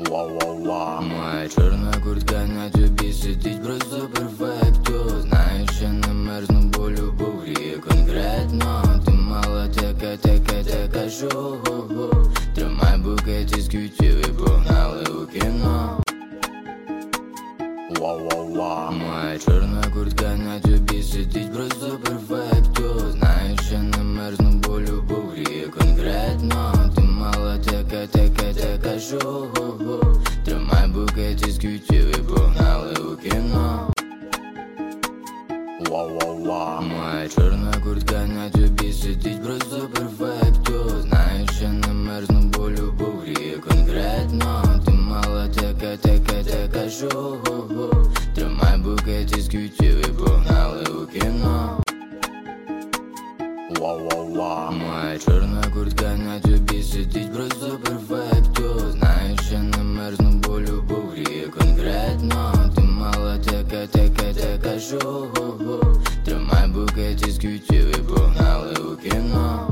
Вау-вау-вау. Моя чорна куртка на тобі сидить просто перфекто. Знаєш, я не мерзну, бо любов гріє конкретно. Ти мала така шо-го-го. Тримай букет із квітів і погнали у кіно. Вау-вау-вау. Моя чорна куртка на тобі сидить просто перфекто. Знаєш, я не мерзну, бо любов гріє конкретно. Ти мала така шо-го-го. Тримай букет із квітів і погнали у кіно. Вау-вау-вау. Моя чорна куртка на тобі сидить просто перфекто. Знаєш, я не мерзну, бо любов гріє конкретно. Ти мала така шо-го-го. Тримай букет із квітів і погнали у кіно. Вау-вау-вау. Моя чорна куртка на тобі сидить просто перфекто. Знаєш, я не мерзну, бо любов гріє конкретно. Ти мала така шо-го-го.